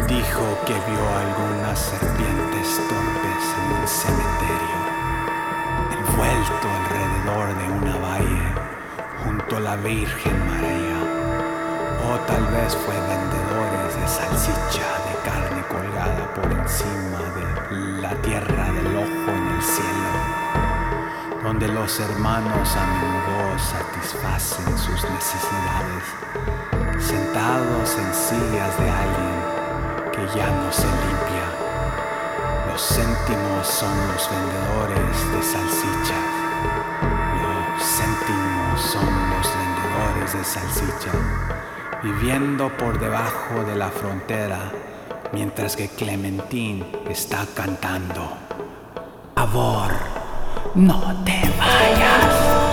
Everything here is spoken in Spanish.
Dijo que vio algunas serpientes torpes en un cementerio, envuelto alrededor de una valle junto a la Virgen María. O tal vez fue vendedores de salchicha de carne colgada por encima de la tierra del ojo en el cielo, donde los hermanos a menudo satisfacen sus necesidades, sentados en sillas de alguien que ya no se limpia. Los céntimos son los vendedores de salchichas. Los céntimos son los vendedores de salchichas, viviendo por debajo de la frontera, mientras que Clementine está cantando: Amor, no te vayas.